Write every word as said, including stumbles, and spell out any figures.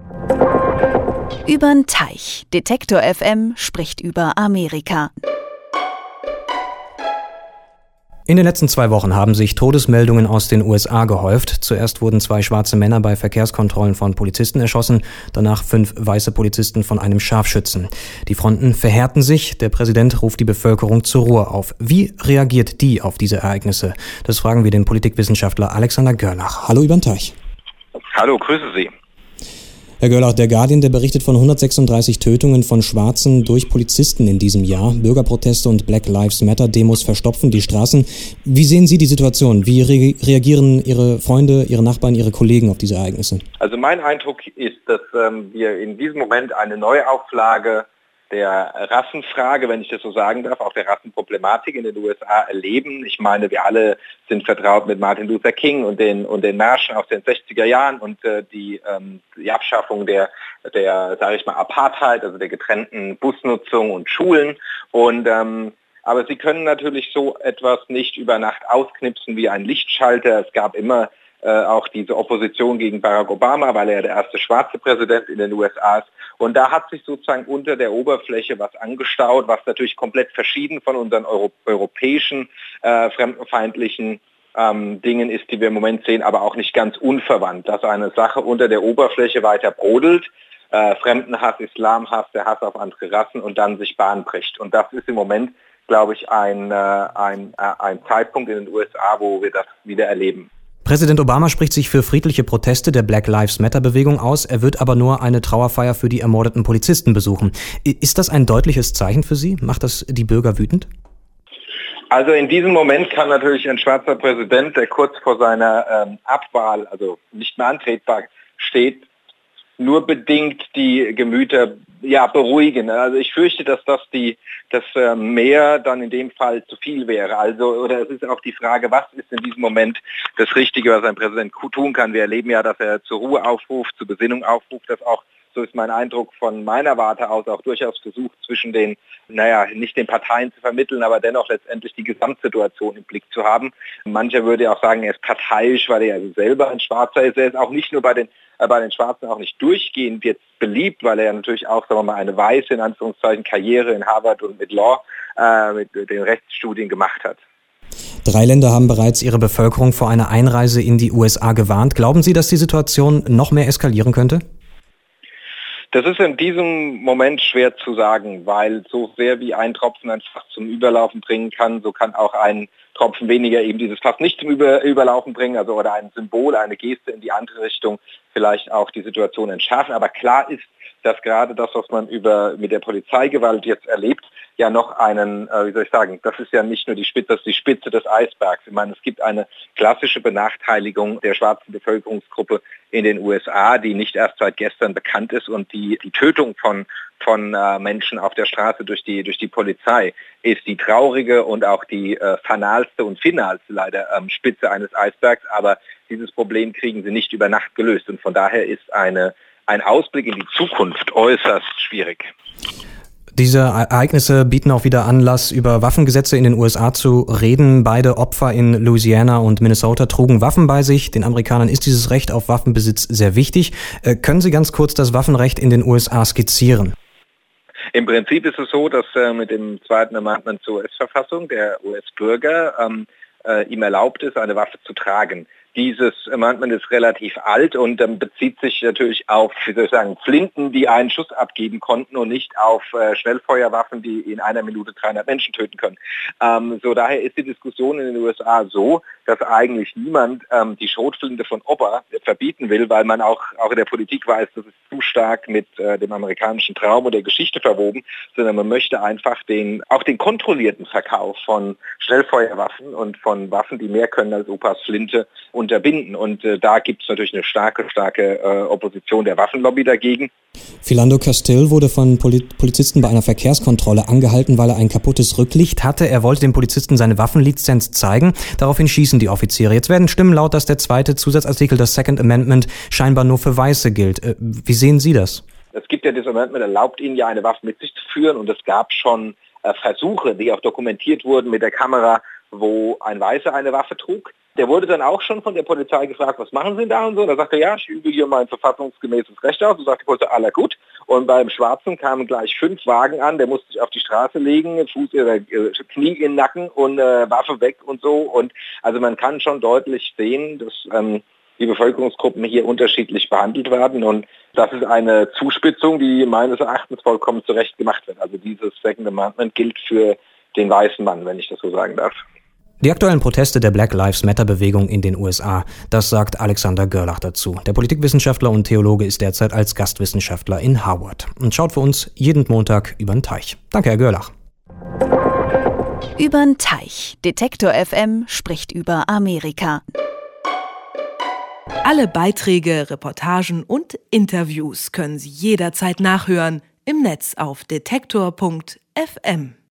Übern Teich. Detektor F M spricht über Amerika. In den letzten zwei Wochen haben sich Todesmeldungen aus den U S A gehäuft. Zuerst wurden zwei schwarze Männer bei Verkehrskontrollen von Polizisten erschossen, danach fünf weiße Polizisten von einem Scharfschützen. Die Fronten verhärten sich, der Präsident ruft die Bevölkerung zur Ruhe auf. Wie reagiert die auf diese Ereignisse? Das fragen wir den Politikwissenschaftler Alexander Görlach. Hallo übern Teich. Hallo, grüße Sie. Herr Görlach, der Guardian, der berichtet von hundertsechsunddreißig Tötungen von Schwarzen durch Polizisten in diesem Jahr. Bürgerproteste und Black Lives Matter Demos verstopfen die Straßen. Wie sehen Sie die Situation? Wie re- reagieren Ihre Freunde, Ihre Nachbarn, Ihre Kollegen auf diese Ereignisse? Also mein Eindruck ist, dass ähm, wir in diesem Moment eine Neuauflage der Rassenfrage, wenn ich das so sagen darf, auch der Rassenproblematik in den U S A erleben. Ich meine, wir alle sind vertraut mit Martin Luther King und den und den Märschen aus den sechziger Jahren und äh, die, ähm, die Abschaffung der, der sage ich mal, Apartheid, also der getrennten Busnutzung und Schulen. Und ähm, aber Sie können natürlich so etwas nicht über Nacht ausknipsen wie ein Lichtschalter. Es gab immer äh, auch diese Opposition gegen Barack Obama, weil er der erste schwarze Präsident in den U S A ist. Und da hat sich sozusagen unter der Oberfläche was angestaut, was natürlich komplett verschieden von unseren Euro- europäischen äh, fremdenfeindlichen ähm, Dingen ist, die wir im Moment sehen, aber auch nicht ganz unverwandt, dass eine Sache unter der Oberfläche weiter brodelt, äh, Fremdenhass, Islamhass, der Hass auf andere Rassen und dann sich Bahn bricht. Und das ist im Moment, glaube ich, ein, äh, ein, äh, ein Zeitpunkt in den U S A, wo wir das wieder erleben. Präsident Obama spricht sich für friedliche Proteste der Black Lives Matter Bewegung aus. Er wird aber nur eine Trauerfeier für die ermordeten Polizisten besuchen. Ist das ein deutliches Zeichen für Sie? Macht das die Bürger wütend? Also in diesem Moment kann natürlich ein schwarzer Präsident, der kurz vor seiner ähm, Abwahl, also nicht mehr antretbar steht, nur bedingt die Gemüter ja, beruhigen. Also ich fürchte, dass das die das äh, mehr dann in dem Fall zu viel wäre. Also oder es ist auch die Frage, was ist in diesem Moment das Richtige, was ein Präsident tun kann. Wir erleben ja, dass er zur Ruhe aufruft, zur Besinnung aufruft, dass auch, so ist mein Eindruck von meiner Warte aus, auch durchaus versucht, zwischen den, naja, nicht den Parteien zu vermitteln, aber dennoch letztendlich die Gesamtsituation im Blick zu haben. Mancher würde auch sagen, er ist parteiisch, weil er also selber ein Schwarzer ist. Er ist auch nicht nur bei den äh, bei den Schwarzen auch nicht durchgehend jetzt beliebt, weil er ja natürlich auch, sagen wir mal, eine weiße, in Anführungszeichen, Karriere in Harvard und mit Law, äh, mit den Rechtsstudien gemacht hat. Drei Länder haben bereits ihre Bevölkerung vor einer Einreise in die U S A gewarnt. Glauben Sie, dass die Situation noch mehr eskalieren könnte? Das ist in diesem Moment schwer zu sagen, weil so sehr wie ein Tropfen ein Fass zum Überlaufen bringen kann, so kann auch ein Tropfen weniger eben dieses Fass nicht zum Über- Überlaufen bringen, also oder ein Symbol, eine Geste in die andere Richtung vielleicht auch die Situation entschärfen. Aber klar ist, dass gerade das, was man über mit der Polizeigewalt jetzt erlebt, ja noch einen, äh, wie soll ich sagen, das ist ja nicht nur die Spitze, das ist die Spitze des Eisbergs. Ich meine, es gibt eine klassische Benachteiligung der schwarzen Bevölkerungsgruppe in den U S A, die nicht erst seit gestern bekannt ist und die, die Tötung von von äh, Menschen auf der Straße durch die durch die Polizei ist die traurige und auch die äh, fanalste und finalste leider ähm, Spitze eines Eisbergs, aber dieses Problem kriegen sie nicht über Nacht gelöst und von daher ist eine ein Ausblick in die Zukunft äußerst schwierig. Diese Ereignisse bieten auch wieder Anlass, über Waffengesetze in den U S A zu reden. Beide Opfer in Louisiana und Minnesota trugen Waffen bei sich. Den Amerikanern ist dieses Recht auf Waffenbesitz sehr wichtig. Äh, können Sie ganz kurz das Waffenrecht in den U S A skizzieren? Im Prinzip ist es so, dass äh, mit dem zweiten Amendment zur U S-Verfassung der U S-Bürger ähm, äh, ihm erlaubt ist, eine Waffe zu tragen. Dieses Amendment ist relativ alt und ähm, bezieht sich natürlich auf, wie soll ich sagen, Flinten, die einen Schuss abgeben konnten und nicht auf äh, Schnellfeuerwaffen, die in einer Minute dreihundert Menschen töten können. Ähm, so daher ist die Diskussion in den U S A so, dass eigentlich niemand ähm, die Schrotflinte von Opa verbieten will, weil man auch, auch in der Politik weiß, das ist zu stark mit äh, dem amerikanischen Traum und der Geschichte verwoben, sondern man möchte einfach den, auch den kontrollierten Verkauf von Schnellfeuerwaffen und von Waffen, die mehr können als Opas Flinte, unterbinden. Und äh, da gibt es natürlich eine starke, starke äh, Opposition der Waffenlobby dagegen. Philando Castile wurde von Poli- Polizisten bei einer Verkehrskontrolle angehalten, weil er ein kaputtes Rücklicht hatte. Er wollte dem Polizisten seine Waffenlizenz zeigen. Daraufhin schießen die Offiziere. Jetzt werden Stimmen laut, dass der zweite Zusatzartikel, das Second Amendment, scheinbar nur für Weiße gilt. Äh, wie sehen Sie das? Es gibt ja das Amendment, erlaubt Ihnen ja eine Waffe mit sich zu führen und es gab schon äh, Versuche, die auch dokumentiert wurden mit der Kamera wo ein Weißer eine Waffe trug. Der wurde dann auch schon von der Polizei gefragt, was machen Sie denn da und so. Da sagte er, ja, ich übe hier mein verfassungsgemäßes Recht aus. Und sagte die Polizei, aller gut. Und beim Schwarzen kamen gleich fünf Wagen an, der musste sich auf die Straße legen, Fuß, äh, Knie in den Nacken und äh, Waffe weg und so. Und also man kann schon deutlich sehen, dass ähm, die Bevölkerungsgruppen hier unterschiedlich behandelt werden. Und das ist eine Zuspitzung, die meines Erachtens vollkommen zu Recht gemacht wird. Also dieses Second Amendment gilt für den weißen Mann, wenn ich das so sagen darf. Die aktuellen Proteste der Black Lives Matter-Bewegung in den U S A, das sagt Alexander Gerlach dazu. Der Politikwissenschaftler und Theologe ist derzeit als Gastwissenschaftler in Harvard und schaut für uns jeden Montag übern Teich. Danke, Herr Gerlach. Übern Teich. Detektor F M spricht über Amerika. Alle Beiträge, Reportagen und Interviews können Sie jederzeit nachhören im Netz auf detektor punkt f m.